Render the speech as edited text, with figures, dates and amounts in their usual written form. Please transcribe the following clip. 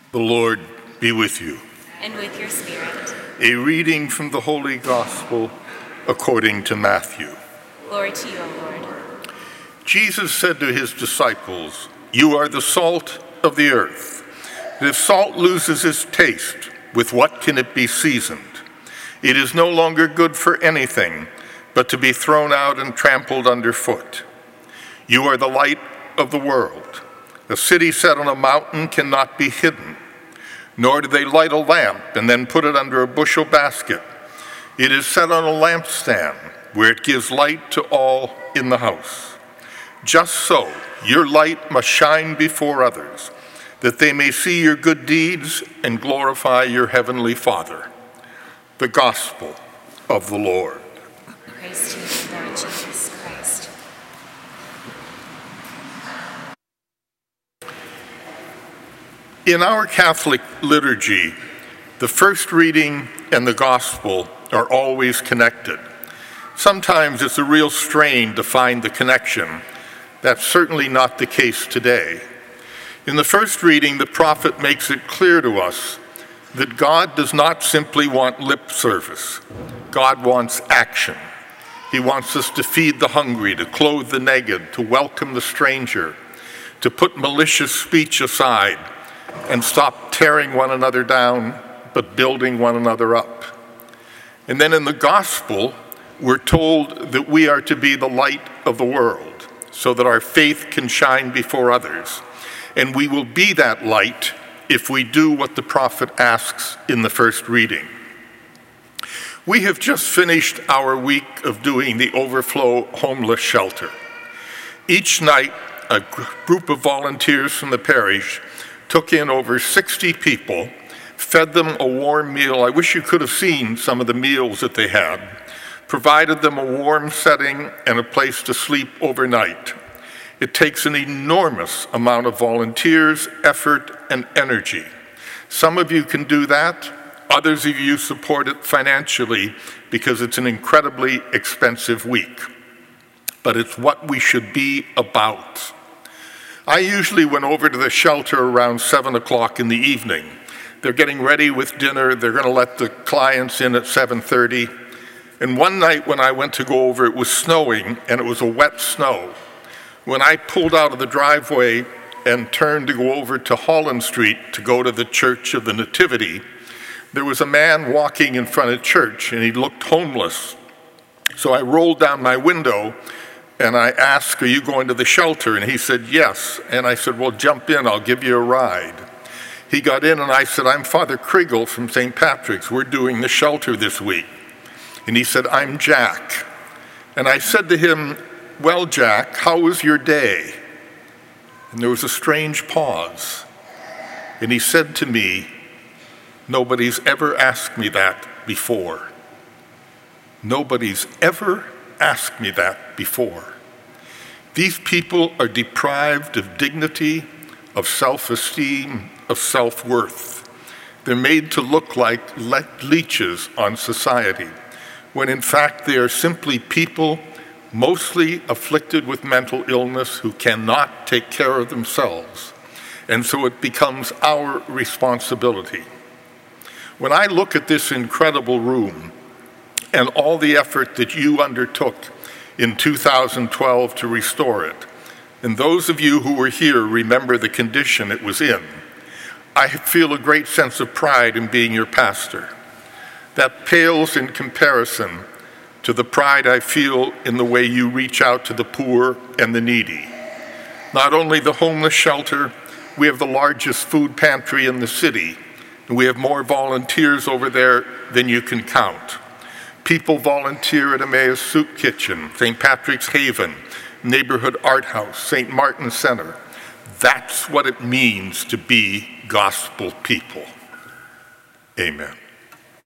The Lord be with you. And with your spirit. A reading from the Holy Gospel according to Matthew. Glory to you, O Lord. Jesus said to his disciples, "You are the salt of the earth. If salt loses its taste, with what can it be seasoned? It is no longer good for anything but to be thrown out and trampled underfoot. You are the light of the world. A city set on a mountain cannot be hidden, nor do they light a lamp and then put it under a bushel basket. It is set on a lampstand where it gives light to all in the house. Just so, your light must shine before others, that they may see your good deeds and glorify your heavenly Father." The Gospel of the Lord. Praise to you, Lord Jesus Christ. In our Catholic liturgy, the first reading and the Gospel are always connected. Sometimes it's a real strain to find the connection. That's certainly not the case today. In the first reading, the prophet makes it clear to us that God does not simply want lip service. God wants action. He wants us to feed the hungry, to clothe the naked, to welcome the stranger, to put malicious speech aside and stop tearing one another down, but building one another up. And then in the gospel, we're told that we are to be the light of the world so that our faith can shine before others. And we will be that light if we do what the prophet asks in the first reading. We have just finished our week of doing the Overflow Homeless Shelter. Each night, a group of volunteers from the parish took in over 60 people, fed them a warm meal. I wish you could have seen some of the meals that they had, provided them a warm setting and a place to sleep overnight. It takes an enormous amount of volunteers, effort, and energy. Some of you can do that. Others of you support it financially because it's an incredibly expensive week. But it's what we should be about. I usually went over to the shelter around 7 o'clock in the evening. They're getting ready with dinner. They're going to let the clients in at 7:30. And one night when I went to go over, it was snowing, and it was a wet snow. When I pulled out of the driveway and turned to go over to Holland Street to go to the Church of the Nativity, there was a man walking in front of church, and he looked homeless. So I rolled down my window, and I asked, "Are you going to the shelter?" And he said, "Yes." And I said, "Well, jump in, I'll give you a ride." He got in, and I said, "I'm Father Kriegel from St. Patrick's. We're doing the shelter this week." And he said, "I'm Jack." And I said to him, "Well, Jack, how was your day?" And there was a strange pause. And he said to me, "Nobody's ever asked me that before. Nobody's ever asked me that before." These people are deprived of dignity, of self-esteem, of self-worth. They're made to look like leeches on society, when in fact they are simply people mostly afflicted with mental illness who cannot take care of themselves. And so it becomes our responsibility. When I look at this incredible room and all the effort that you undertook in 2012 to restore it, and those of you who were here remember the condition it was in, I feel a great sense of pride in being your pastor. That pales in comparison to the pride I feel in the way you reach out to the poor and the needy. Not only the homeless shelter, we have the largest food pantry in the city, and we have more volunteers over there than you can count. People volunteer at Emmaus Soup Kitchen, St. Patrick's Haven, Neighborhood Art House, St. Martin Center. That's what it means to be gospel people. Amen.